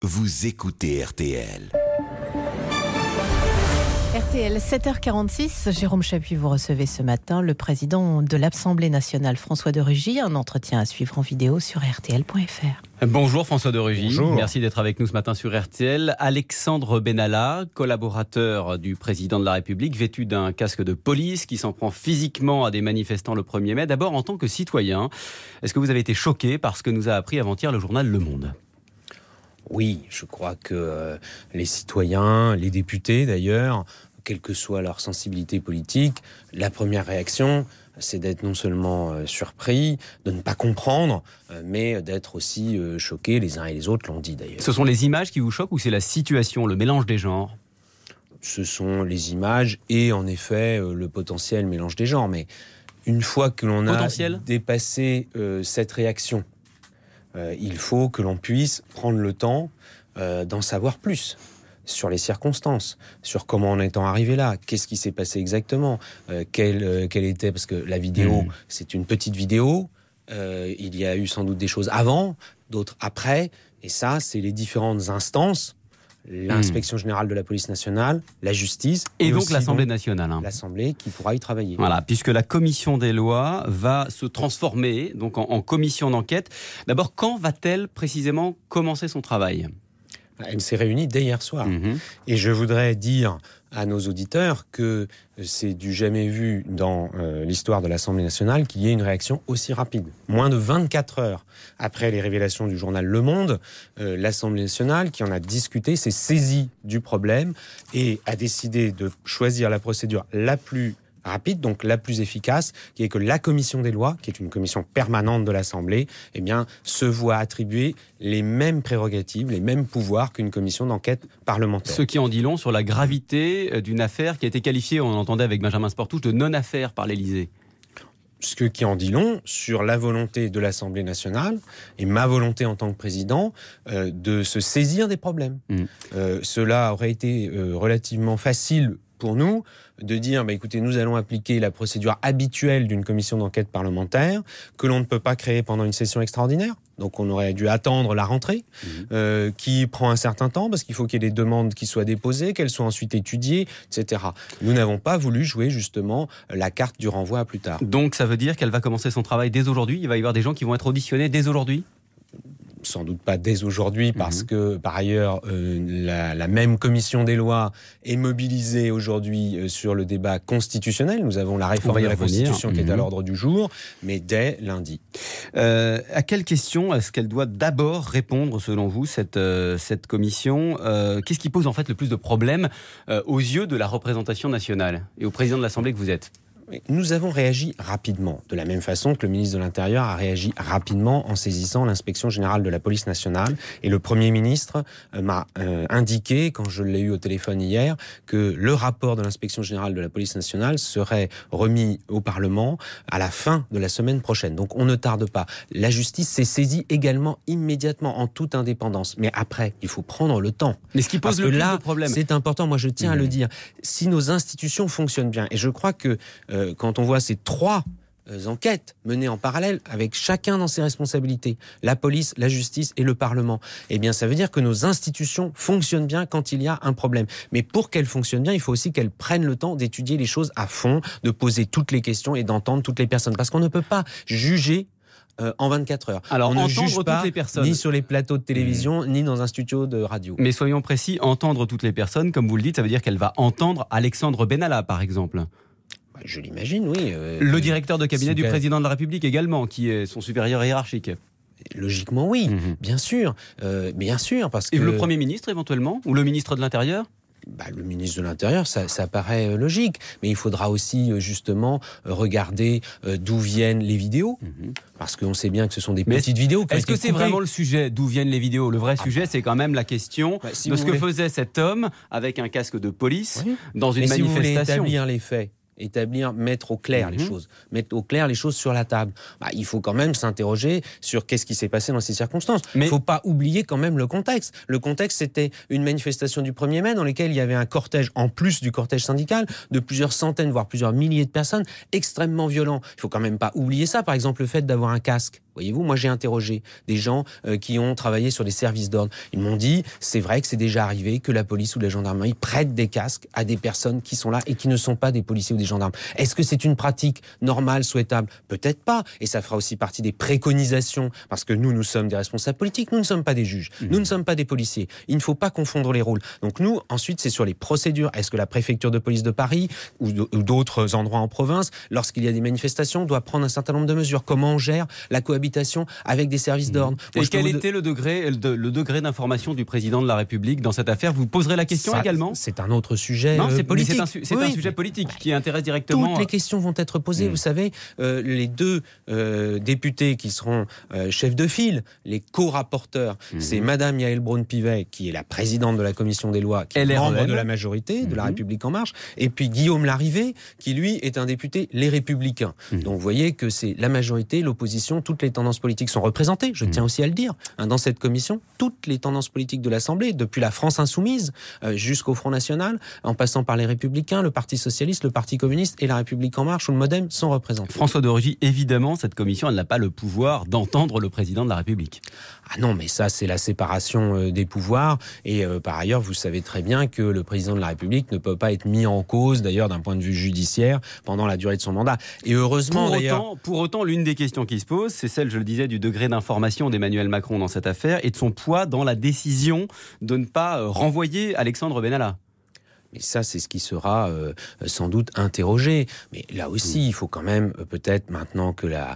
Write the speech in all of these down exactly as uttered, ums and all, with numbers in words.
Vous écoutez R T L. R T L, sept heures quarante-six, Jérôme Chappuis, vous recevez ce matin le président de l'Assemblée nationale, François de Rugy. Un entretien à suivre en vidéo sur R T L point F R. Bonjour François de Rugy, Bonjour. Merci d'être avec nous ce matin sur R T L. Alexandre Benalla, collaborateur du président de la République, vêtu d'un casque de police qui s'en prend physiquement à des manifestants le premier mai. D'abord, en tant que citoyen, est-ce que vous avez été choqué par ce que nous a appris avant-hier le journal Le Monde ? Oui, je crois que euh, les citoyens, les députés d'ailleurs, quelle que soit leur sensibilité politique, la première réaction, c'est d'être non seulement euh, surpris, de ne pas comprendre, euh, mais d'être aussi euh, choqués, les uns et les autres l'ont dit d'ailleurs. Ce sont les images qui vous choquent ou c'est la situation, le mélange des genres ? Ce sont les images et en effet euh, le potentiel mélange des genres. Mais une fois que l'on a Potentiel ? dépassé euh, cette réaction, euh, il faut que l'on puisse prendre le temps euh, d'en savoir plus sur les circonstances, sur comment on est arrivé là, qu'est-ce qui s'est passé exactement, euh, quelle, euh, quelle était, parce que la vidéo, mmh. c'est une petite vidéo, euh, il y a eu sans doute des choses avant, d'autres après, et ça, c'est les différentes instances, l'inspection générale de la police nationale, la justice... Et, et donc aussi l'Assemblée donc, nationale. Hein. L'Assemblée qui pourra y travailler. Voilà, puisque la commission des lois va se transformer donc en, en commission d'enquête. D'abord, quand va-t-elle précisément commencer son travail ? Elle s'est réunie dès hier soir. Mmh. Et je voudrais dire à nos auditeurs que c'est du jamais vu dans euh, l'histoire de l'Assemblée nationale qu'il y ait une réaction aussi rapide. Moins de vingt-quatre heures après les révélations du journal Le Monde, euh, l'Assemblée nationale, qui en a discuté, s'est saisie du problème et a décidé de choisir la procédure la plus rapide, donc la plus efficace, qui est que la commission des lois, qui est une commission permanente de l'Assemblée, eh bien, se voit attribuer les mêmes prérogatives, les mêmes pouvoirs qu'une commission d'enquête parlementaire. Ce qui en dit long sur la gravité d'une affaire qui a été qualifiée, on entendait avec Benjamin Sportouche, de non-affaire par l'Élysée. Ce qui en dit long sur la volonté de l'Assemblée nationale et ma volonté en tant que président euh, de se saisir des problèmes. Mmh. Euh, cela aurait été euh, relativement facile pour nous de dire, bah, écoutez, nous allons appliquer la procédure habituelle d'une commission d'enquête parlementaire que l'on ne peut pas créer pendant une session extraordinaire. Donc on aurait dû attendre la rentrée, mmh. euh, qui prend un certain temps, parce qu'il faut qu'il y ait des demandes qui soient déposées, qu'elles soient ensuite étudiées, et cetera. Nous n'avons pas voulu jouer justement la carte du renvoi à plus tard. Donc ça veut dire qu'elle va commencer son travail dès aujourd'hui ? Il va y avoir des gens qui vont être auditionnés dès aujourd'hui ? Sans doute pas dès aujourd'hui, parce mmh. que, par ailleurs, euh, la, la même commission des lois est mobilisée aujourd'hui euh, sur le débat constitutionnel. Nous avons la réforme de la Constitution mmh. qui est à l'ordre du jour, mais dès lundi. Euh, à quelle question est-ce qu'elle doit d'abord répondre, selon vous, cette, euh, cette commission ? euh, Qu'est-ce qui pose en fait le plus de problèmes euh, aux yeux de la représentation nationale et au président de l'Assemblée que vous êtes ? Nous avons réagi rapidement, de la même façon que le ministre de l'Intérieur a réagi rapidement en saisissant l'inspection générale de la police nationale. Et le Premier ministre euh, m'a euh, indiqué, quand je l'ai eu au téléphone hier, que le rapport de l'inspection générale de la police nationale serait remis au Parlement à la fin de la semaine prochaine. Donc on ne tarde pas. La justice s'est saisie également immédiatement, en toute indépendance. Mais après, il faut prendre le temps. Mais ce qui pose Parce le que plus là, de problème, c'est important, moi je tiens mmh. à le dire. Si nos institutions fonctionnent bien, et je crois que euh, quand on voit ces trois euh, enquêtes menées en parallèle, avec chacun dans ses responsabilités, la police, la justice et le Parlement, eh bien ça veut dire que nos institutions fonctionnent bien quand il y a un problème. Mais pour qu'elles fonctionnent bien, il faut aussi qu'elles prennent le temps d'étudier les choses à fond, de poser toutes les questions et d'entendre toutes les personnes. Parce qu'on ne peut pas juger Euh, en vingt-quatre heures. Alors, on ne entendre juge toutes pas les personnes, ni sur les plateaux de télévision, mmh. ni dans un studio de radio. Mais soyons précis, entendre toutes les personnes, comme vous le dites, ça veut dire qu'elle va entendre Alexandre Benalla, par exemple. Je l'imagine, oui. Euh, le directeur de cabinet du président de la République également, qui est son supérieur hiérarchique. Logiquement, oui, mmh. bien sûr. Euh, bien sûr, parce que... Et le Premier ministre, éventuellement ? Ou le ministre de l'Intérieur ? Bah, le ministre de l'Intérieur, ça, ça paraît logique. Mais il faudra aussi, justement, regarder euh, d'où viennent les vidéos. Mmh. Parce qu'on sait bien que ce sont des petites Mais vidéos. Est-ce que c'est coupées. vraiment le sujet, d'où viennent les vidéos ? Le vrai ah sujet, bah. c'est quand même la question bah, si de ce voulez. que faisait cet homme avec un casque de police oui. dans une Mais manifestation. Si vous voulez établir les faits, établir, mettre au clair mmh. les choses, mettre au clair les choses sur la table. Bah, il faut quand même s'interroger sur qu'est-ce qui s'est passé dans ces circonstances. Mais il ne faut pas oublier quand même le contexte. Le contexte, c'était une manifestation du premier mai dans laquelle il y avait un cortège, en plus du cortège syndical, de plusieurs centaines, voire plusieurs milliers de personnes, extrêmement violents. Il ne faut quand même pas oublier ça. Par exemple, le fait d'avoir un casque. Voyez-vous, moi j'ai interrogé des gens euh, qui ont travaillé sur les services d'ordre. Ils m'ont dit, c'est vrai que c'est déjà arrivé que la police ou la gendarmerie prêtent des casques à des personnes qui sont là et qui ne sont pas des policiers ou des gendarmes. Est-ce que c'est une pratique normale, souhaitable ? Peut-être pas. Et ça fera aussi partie des préconisations, parce que nous, nous sommes des responsables politiques, nous ne sommes pas des juges, mmh. nous ne sommes pas des policiers. Il ne faut pas confondre les rôles. Donc nous, ensuite, c'est sur les procédures. Est-ce que la préfecture de police de Paris ou d'autres endroits en province, lorsqu'il y a des manifestations, doit prendre un certain nombre de mesures ? Comment on gère la cohabitation avec des services d'ordre. Moi, Et quel était le degré, le, le degré d'information du président de la République dans cette affaire ? Vous poserez la question ça, également ? C'est un autre sujet non, c'est, euh, politique. C'est, un, c'est oui. un sujet politique qui intéresse directement... Toutes les questions vont être posées. Mmh. Vous savez, euh, les deux euh, députés qui seront euh, chefs de file, les co-rapporteurs, mmh. c'est Madame Yaël Braun-Pivet, qui est la présidente de la commission des lois, qui est L R E M. Membre de la majorité, de mmh. la République En Marche, et puis Guillaume Larrivé, qui lui est un député Les Républicains. Mmh. Donc vous voyez que c'est la majorité, l'opposition, toutes les tendances politiques sont représentées, je tiens aussi à le dire, hein, dans cette commission, toutes les tendances politiques de l'Assemblée, depuis la France Insoumise euh, jusqu'au Front National, en passant par les Républicains, le Parti Socialiste, le Parti Communiste et la République En Marche ou le MoDem sont représentés. François de Rugy, évidemment, cette commission, elle n'a pas le pouvoir d'entendre le président de la République. Ah non, mais ça, c'est la séparation euh, des pouvoirs. Et euh, par ailleurs, vous savez très bien que le président de la République ne peut pas être mis en cause, d'ailleurs, d'un point de vue judiciaire, pendant la durée de son mandat. Et heureusement, pour d'ailleurs... Autant, pour autant, l'une des questions qui se pose, c'est celle, je le disais, du degré d'information d'Emmanuel Macron dans cette affaire et de son poids dans la décision de ne pas renvoyer Alexandre Benalla. Mais ça, c'est ce qui sera euh, sans doute interrogé. Mais là aussi, il faut quand même, euh, peut-être maintenant que la...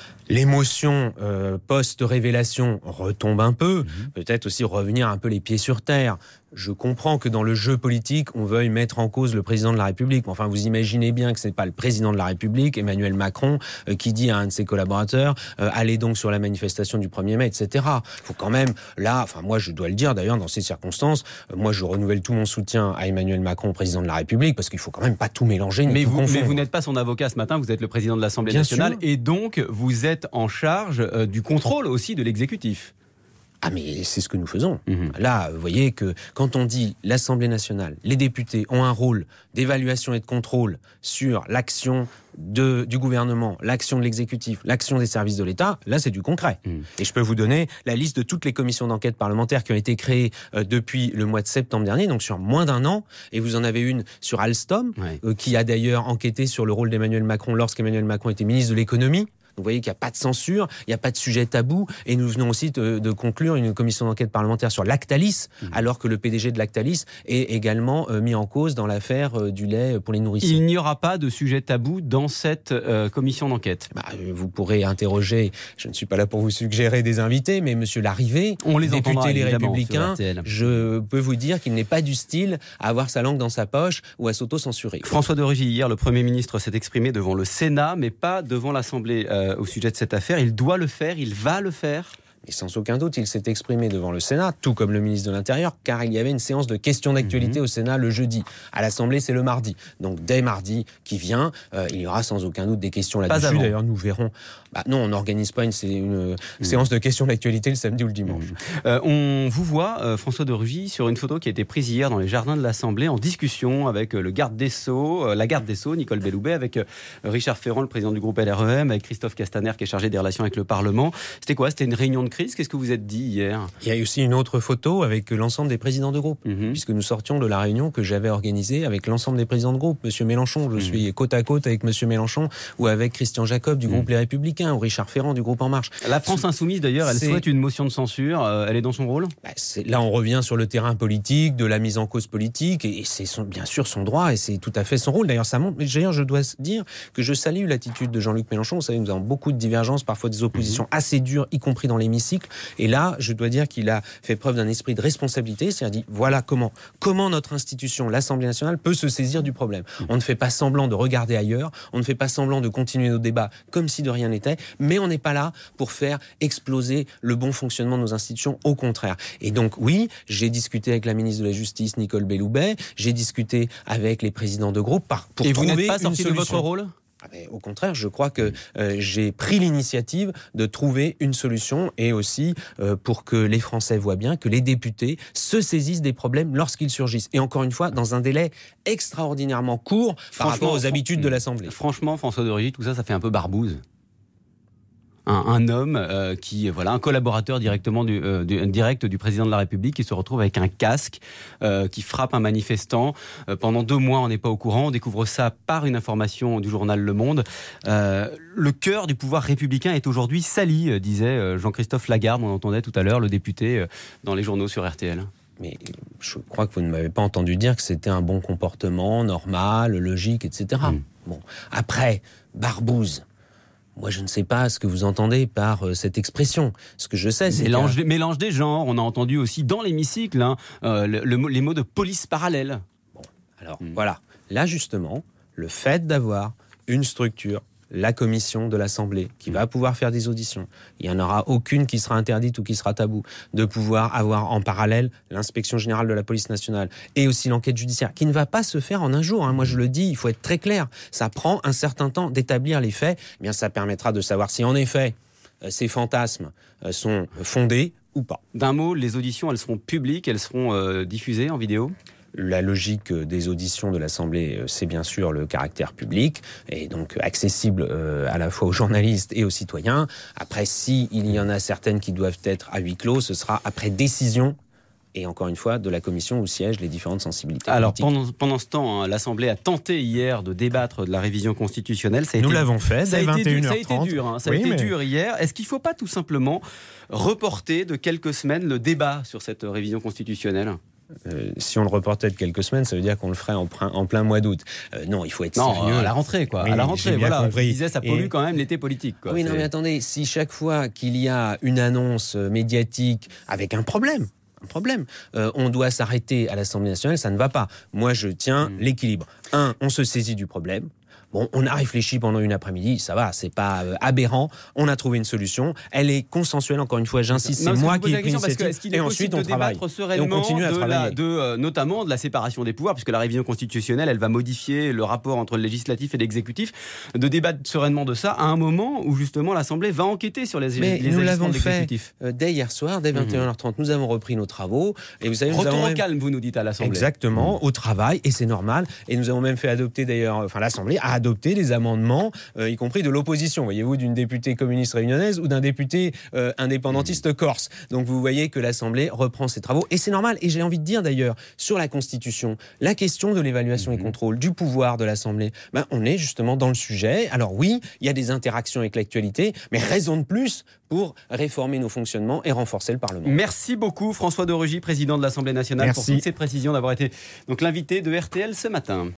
l'émotion euh, post-révélation retombe un peu, mmh. peut-être aussi revenir un peu les pieds sur terre. Je comprends que dans le jeu politique, on veuille mettre en cause le président de la République. Enfin, vous imaginez bien que ce n'est pas le président de la République, Emmanuel Macron, euh, qui dit à un de ses collaborateurs euh, « Allez donc sur la manifestation du premier mai, et cetera » Il faut quand même, là, enfin moi je dois le dire d'ailleurs, dans ces circonstances, euh, moi je renouvelle tout mon soutien à Emmanuel Macron, président de la République, parce qu'il faut quand même pas tout mélanger. Mais tout vous, confondre. mais vous n'êtes pas son avocat ce matin, vous êtes le président de l'Assemblée bien nationale, sûr. Et donc vous êtes en charge euh, du contrôle aussi de l'exécutif. Ah mais c'est ce que nous faisons. Mmh. Là, vous voyez que quand on dit l'Assemblée nationale, les députés ont un rôle d'évaluation et de contrôle sur l'action de, du gouvernement, l'action de l'exécutif, l'action des services de l'État, là c'est du concret. Mmh. Et je peux vous donner la liste de toutes les commissions d'enquête parlementaires qui ont été créées euh, depuis le mois de septembre dernier, donc sur moins d'un an, et vous en avez une sur Alstom, ouais. euh, qui a d'ailleurs enquêté sur le rôle d'Emmanuel Macron lorsqu'Emmanuel Macron était ministre de l'économie. Vous voyez qu'il n'y a pas de censure, il n'y a pas de sujet tabou. Et nous venons aussi de, de conclure une commission d'enquête parlementaire sur Lactalis, mmh. alors que le P D G de Lactalis est également euh, mis en cause dans l'affaire euh, du lait pour les nourrissons. Il n'y aura pas de sujet tabou dans cette euh, commission d'enquête. Bah, vous pourrez interroger, je ne suis pas là pour vous suggérer des invités, mais Monsieur Larrivé, on les député Les Républicains, je peux vous dire qu'il n'est pas du style à avoir sa langue dans sa poche ou à s'auto-censurer. François de Rugy, hier, le Premier ministre s'est exprimé devant le Sénat, mais pas devant l'Assemblée. Euh, au sujet de cette affaire, il doit le faire, il va le faire. Et sans aucun doute, il s'est exprimé devant le Sénat, tout comme le ministre de l'Intérieur, car il y avait une séance de questions d'actualité mmh. au Sénat le jeudi. À l'Assemblée, c'est le mardi. Donc dès mardi qui vient, euh, il y aura sans aucun doute des questions là-dessus. D'ailleurs, nous verrons. Bah, non, on n'organise pas une, une mmh. séance de questions d'actualité le samedi ou le dimanche. Mmh. Euh, on vous voit, euh, François de Rugy, sur une photo qui a été prise hier dans les jardins de l'Assemblée, en discussion avec euh, le garde des Sceaux, euh, la garde des Sceaux, Nicole Belloubet, avec euh, Richard Ferrand, le président du groupe L R E M, avec Christophe Castaner, qui est chargé des relations avec le Parlement. C'était quoi ? C'était une réunion de crise ? Qu'est-ce que vous êtes dit hier ? Il y a aussi une autre photo avec l'ensemble des présidents de groupe, mmh. puisque nous sortions de la réunion que j'avais organisée avec l'ensemble des présidents de groupe. Monsieur Mélenchon, je mmh. suis côte à côte avec Monsieur Mélenchon, ou avec Christian Jacob du groupe mmh. Les Républicains, ou Richard Ferrand du groupe En Marche. La France Insoumise, d'ailleurs, elle c'est... souhaite une motion de censure. Euh, elle est dans son rôle ? bah, c'est... Là, on revient sur le terrain politique, de la mise en cause politique, et c'est son, bien sûr son droit, et c'est tout à fait son rôle. D'ailleurs, ça montre. Mais d'ailleurs, je dois dire que je salue l'attitude de Jean-Luc Mélenchon. Vous savez, nous avons beaucoup de divergences, parfois des oppositions mmh. assez dures, y compris dans l'hémicycle. Et là, je dois dire qu'il a fait preuve d'un esprit de responsabilité, c'est-à-dire dit voilà comment, comment notre institution, l'Assemblée nationale, peut se saisir du problème. On ne fait pas semblant de regarder ailleurs, on ne fait pas semblant de continuer nos débats comme si de rien n'était. souhaitait, mais on n'est pas là pour faire exploser le bon fonctionnement de nos institutions, au contraire. Et donc oui, j'ai discuté avec la ministre de la Justice, Nicole Belloubet, j'ai discuté avec les présidents de groupe par, pour Et trouver vous n'êtes pas une sorti de solution. votre rôle ? Ah ben, au contraire, je crois que euh, j'ai pris l'initiative de trouver une solution et aussi euh, pour que les Français voient bien que les députés se saisissent des problèmes lorsqu'ils surgissent. Et encore une fois, dans un délai extraordinairement court par rapport aux habitudes de l'Assemblée. Franchement, François de Rugy, tout ça, ça fait un peu barbouze. Un, un homme euh, qui, voilà, un collaborateur directement du, euh, du, direct du président de la République qui se retrouve avec un casque, euh, qui frappe un manifestant. Euh, pendant deux mois, on n'est pas au courant. On découvre ça par une information du journal Le Monde. Euh, le cœur du pouvoir républicain est aujourd'hui sali, euh, disait Jean-Christophe Lagarde. On entendait tout à l'heure le député euh, dans les journaux sur R T L. Mais je crois que vous ne m'avez pas entendu dire que c'était un bon comportement, normal, logique, et cetera. Mmh. Bon, après, barbouze. Moi, je ne sais pas ce que vous entendez par euh, cette expression. Ce que je sais, c'est... Mélange, que... mélange des genres. On a entendu aussi dans l'hémicycle hein, euh, le, le, les mots de police parallèle. Bon, alors mmh. voilà. Là, justement, le fait d'avoir une structure, la commission de l'Assemblée, qui va pouvoir faire des auditions, il n'y en aura aucune qui sera interdite ou qui sera taboue, de pouvoir avoir en parallèle l'inspection générale de la police nationale et aussi l'enquête judiciaire, qui ne va pas se faire en un jour. Hein. Moi, je le dis, il faut être très clair. Ça prend un certain temps d'établir les faits. Eh bien, ça permettra de savoir si, en effet, euh, ces fantasmes euh, sont fondés ou pas. D'un mot, les auditions, elles seront publiques, elles seront euh, diffusées en vidéo ? La logique des auditions de l'Assemblée, c'est bien sûr le caractère public et donc accessible à la fois aux journalistes et aux citoyens. Après, s'il y en a certaines qui doivent être à huis clos, ce sera après décision et encore une fois de la commission où siègent les différentes sensibilités Alors, politiques. pendant, pendant ce temps, hein, l'Assemblée a tenté hier de débattre de la révision constitutionnelle. Ça a Nous été, l'avons fait dès vingt et une heures trente. Ça a été dur, hein, ça oui, a été mais... dur hier. Est-ce qu'il ne faut pas tout simplement reporter de quelques semaines le débat sur cette révision constitutionnelle ? Euh, si on le reportait de quelques semaines, ça veut dire qu'on le ferait en, plein, en plein mois d'août. Euh, non, il faut être non, sérieux. à la rentrée, quoi. Oui, à la rentrée, voilà. Compris. Je disais, ça pollue Et... quand même l'été politique, quoi. Oui, non, mais attendez, si chaque fois qu'il y a une annonce médiatique avec un problème, un problème, euh, on doit s'arrêter à l'Assemblée nationale, ça ne va pas. Moi, je tiens mmh. l'équilibre. Un, on se saisit du problème. Bon, on a réfléchi pendant une après-midi, ça va, c'est pas euh, aberrant. On a trouvé une solution. Elle est consensuelle, encore une fois, j'insiste, c'est moi qui ai pris l'initiative. Et ensuite, on travaille. Et on continue à de travailler. La, de, euh, notamment de la séparation des pouvoirs, puisque la révision constitutionnelle, elle va modifier le rapport entre le législatif et l'exécutif. De débattre sereinement de ça à un moment où, justement, l'Assemblée va enquêter sur les, Mais les nous agissements de l'exécutif. l'exécutif. Fait, euh, dès hier soir, dès vingt et une heures trente, mmh. nous avons repris nos travaux. Et vous savez, nous Retour avons au même... calme, vous nous dites à l'Assemblée. Exactement, mmh. au travail, et c'est normal. Et nous avons même fait adopter, d'ailleurs, enfin, l'Assemblée a adopté des amendements Euh, y compris de l'opposition, voyez-vous, d'une députée communiste réunionnaise ou d'un député euh, indépendantiste mmh. corse. Donc vous voyez que l'Assemblée reprend ses travaux, et c'est normal. Et j'ai envie de dire d'ailleurs, sur la Constitution, la question de l'évaluation mmh. et contrôle du pouvoir de l'Assemblée, ben, on est justement dans le sujet. Alors oui, il y a des interactions avec l'actualité, mais raison de plus pour réformer nos fonctionnements et renforcer le Parlement. Merci beaucoup François de Rugy, président de l'Assemblée nationale, Merci. pour toutes ces précisions, d'avoir été donc l'invité de R T L ce matin.